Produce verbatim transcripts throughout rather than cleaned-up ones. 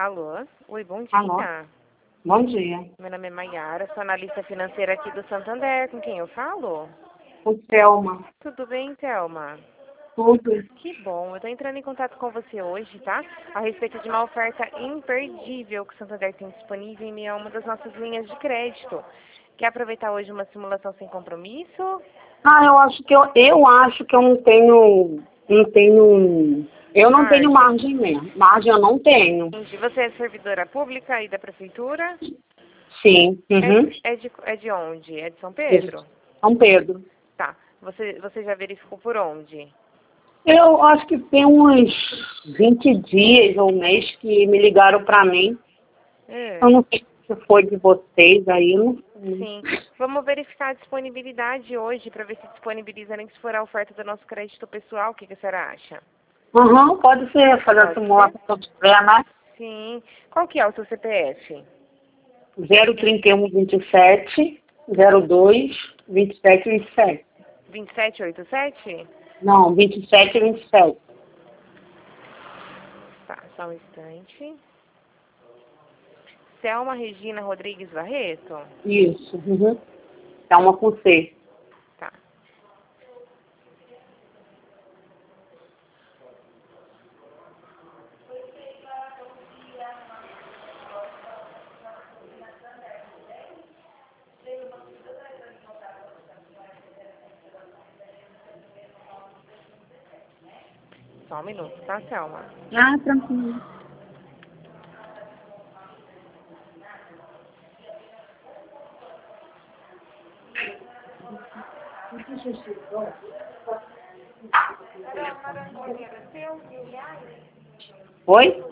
Alô? Oi, bom Alô? dia. Bom dia. Meu nome é Maiara, sou analista financeira aqui do Santander. Com quem eu falo? O Selma. Tudo bem, Thelma? Tudo. Que bom. Eu estou entrando em contato com você hoje, tá? A respeito de uma oferta imperdível que o Santander tem disponível em meio a uma das nossas linhas de crédito. Quer aproveitar hoje uma simulação sem compromisso? Ah, eu acho que eu, eu acho que eu não tenho, não tenho, eu não tenho Margem. margem mesmo. Margem eu não tenho. Entendi. Você é servidora pública aí da prefeitura? Sim. É, Uhum. é, de, é de onde? É de São Isso. Pedro? São Pedro. Tá. Você, você já verificou por onde? Eu acho que tem uns vinte dias ou um mês que me ligaram pra mim. É. Eu não sei se foi de vocês aí, eu não sei. Sim. Vamos verificar a disponibilidade hoje para ver se disponibiliza nem que se for a oferta do nosso crédito pessoal. O que, que a senhora acha? Uhum, pode ser, fazer a Pode simulação ser? que eu tiver, né? Sim. Qual que é o seu C P F? zero trinta e um vinte e sete zero dois vinte e sete vinte e sete. vinte e sete oitenta e sete? Não, vinte e sete vinte e sete. Tá, só um instante. Selma Regina Rodrigues Barreto? Isso. Uhum. É uma com C. Tá. Só um minuto, tá, Selma? Ah, tranquilo. Oi?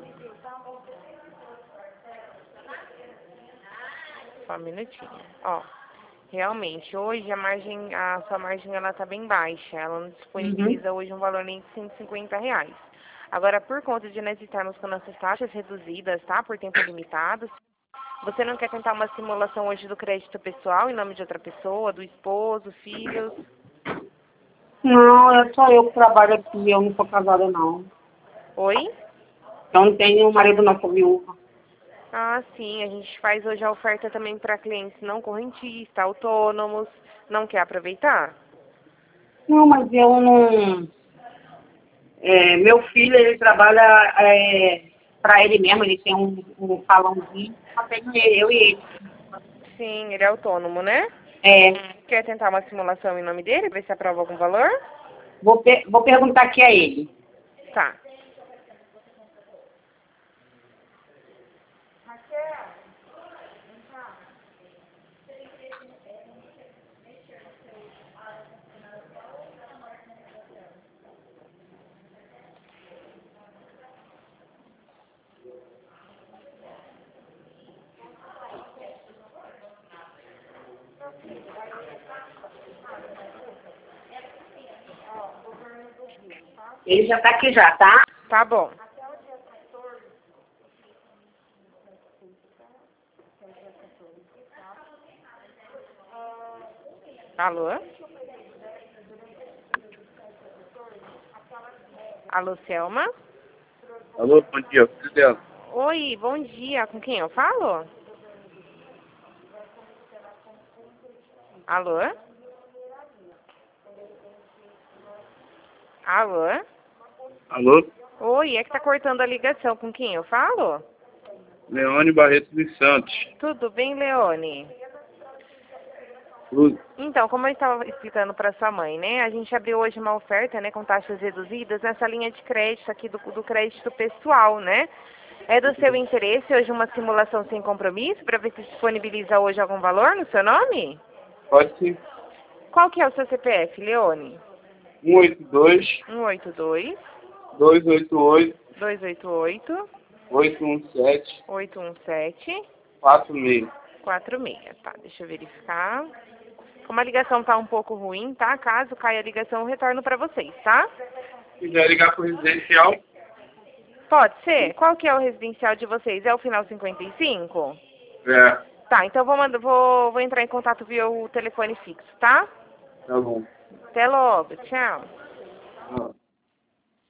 Só um minutinho. Ó, realmente, hoje a margem, a sua margem ela tá bem baixa. Ela não Uhum. disponibiliza hoje um valor nem de cento e cinquenta reais. Agora, por conta de nós estarmos com nossas taxas reduzidas, tá? Por tempo limitado, você não quer tentar uma simulação hoje do crédito pessoal em nome de outra pessoa, do esposo, filhos? Não, é só eu que trabalho aqui, eu não sou casada não. Oi? Eu não tenho marido não, sou viúva. Ah, sim, a gente faz hoje a oferta também para clientes não correntistas, autônomos. Não quer aproveitar? Não, mas eu não. É, meu filho, ele trabalha é, para ele mesmo, ele tem um, um salãozinho, só tenho eu e ele. Sim, ele é autônomo, né? É, Quer tentar uma simulação em nome dele, ver se aprova algum valor? vou, per- vou perguntar aqui a ele. Tá. Ele já está aqui já, tá? Tá bom. Alô? Alô, Selma? Alô, bom dia, filho dela. Oi, bom dia. Com quem eu falo? Alô? Alô? Alô, Oi, é que tá cortando a ligação. Com quem eu falo? Leone Barreto dos Santos. Tudo bem, Leone? Tudo. Então, como eu estava explicando para sua mãe, né? A gente abriu hoje uma oferta, né, com taxas reduzidas nessa linha de crédito aqui do, do crédito pessoal, né? É do seu interesse hoje uma simulação sem compromisso para ver se disponibiliza hoje algum valor no seu nome? Pode ser Qual que é o seu C P F, Leone? um oito dois, um oito dois, dois oito oito, dois oito oito, oito um sete, oito um sete, quatro seis. quatro seis. Tá, deixa eu verificar. Como a ligação tá um pouco ruim, tá? Caso caia a ligação, eu retorno para vocês, tá? Se quiser ligar para o residencial, Pode ser? Qual que é o residencial de vocês? É o final cinquenta e cinco? é, Tá, então vou, mandar, vou, vou entrar em contato via o telefone fixo, tá? tá bom. Até logo, tchau.